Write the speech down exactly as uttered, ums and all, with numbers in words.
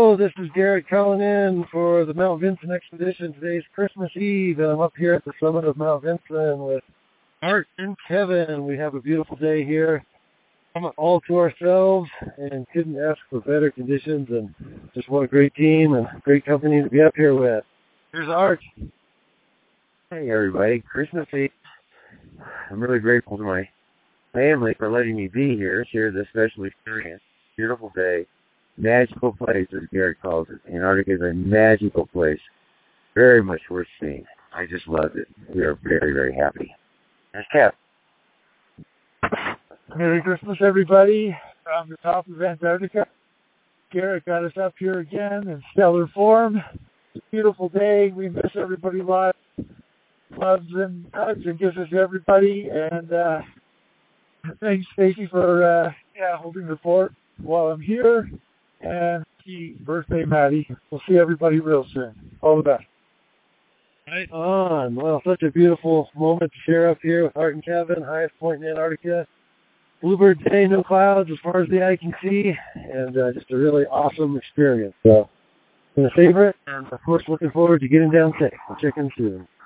Hello, this is Garrett calling in for the Mount Vinson Expedition. Today's Christmas Eve, and I'm up here at the summit of Mount Vinson with Art and Kevin. We have a beautiful day here, all to ourselves, and couldn't ask for better conditions, and just what a great team and great company to be up here with. Here's Art. Hey everybody, Christmas Eve. I'm really grateful to my family for letting me be here, share this special experience. Beautiful day. Magical place, as Garrett calls it. Antarctica is a magical place. Very much worth seeing. I just loved it. We are very, very happy. There's Kev. Merry Christmas, everybody, from the top of Antarctica. Garrett got us up here again in stellar form. It's a beautiful day. We miss everybody live. Loves and hugs and kisses to everybody. And uh, thanks, Stacy, for uh, yeah, holding the fort while I'm here. And happy birthday, Maddie. We'll see everybody real soon. All the best. Right on. Well, such a beautiful moment to share up here with Art and Kevin, highest point in Antarctica. Bluebird day, no clouds as far as the eye can see, and uh, just a really awesome experience. So, I'm going to savor it, and of course, looking forward to getting down safe. We'll check in soon.